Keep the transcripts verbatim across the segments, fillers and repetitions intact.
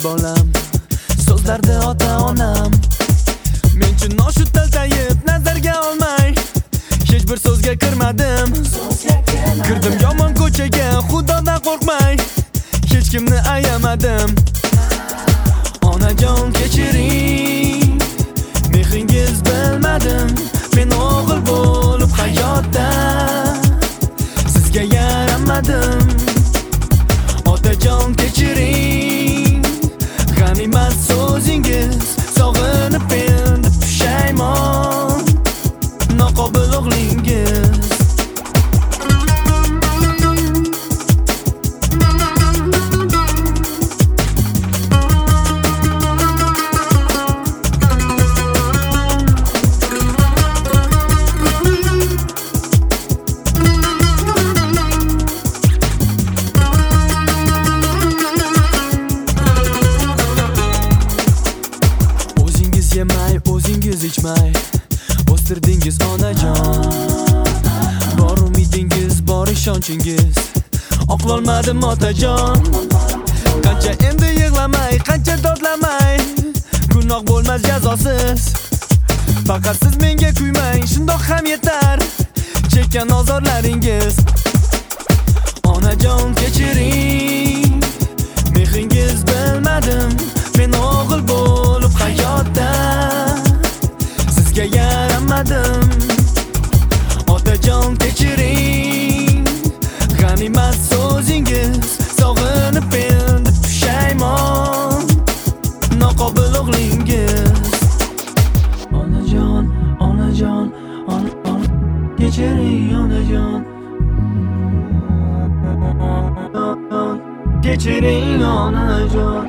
bolam, so'zlarda ota-onam. Men-chi noshu taltayib nazarga olmay, hech bir so'zga kirmadim. Kirdim yomon ko'chaga, Xudodan qo'rqmay, hech kimni ayamadim. Onajon kechiring, mehringiz bilmadim. Men o'g'il bo'lib hayotda sizga yaramadim. Otajon kechiring, g'am emas so'zingiz, sog'inib endi pushaymon, noqobil o'g'lingiz. Yemay, o'zingiz ichmay, o'stirdingiz onajon. Bor umidingiz, bor ishonchingiz, oqlolmadim otajon. Qancha endi yig'lamay, qancha dodlamay, gunoh bo'lmas jazosiz. Faqat siz menga kuymang, shundoq ham yetar chekkan ozorlaringiz. Onajon kechiring, mehringiz bilmadim. Men o'g'il bo'lib hayotda sizga yaramadim. Otajon kechiring, g'am emas so'zingiz, sog'inib endi pushaymon, noqobil o'g'lingiz. Onajon, onajon, on on kechiring onajon. Kechiring onajon.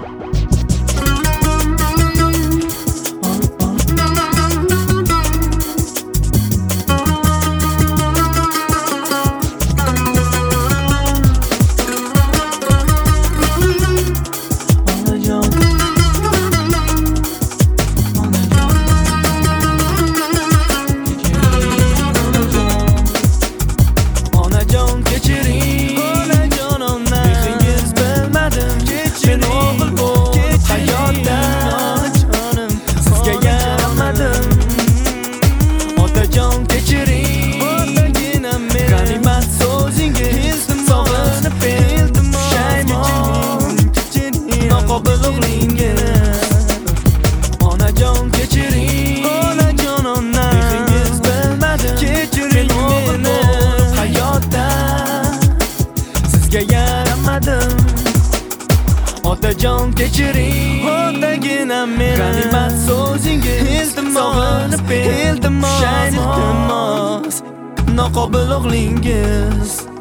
Onajon kechiring, onajon ona, mehringiz bilmadim. Kechiring meni, hayotda sizga yaramadim. Otajon kechiring, otaginam meni, g'am emas so'zingiz, sog'inib endi pushaymon, noqobil o'g'lingiz.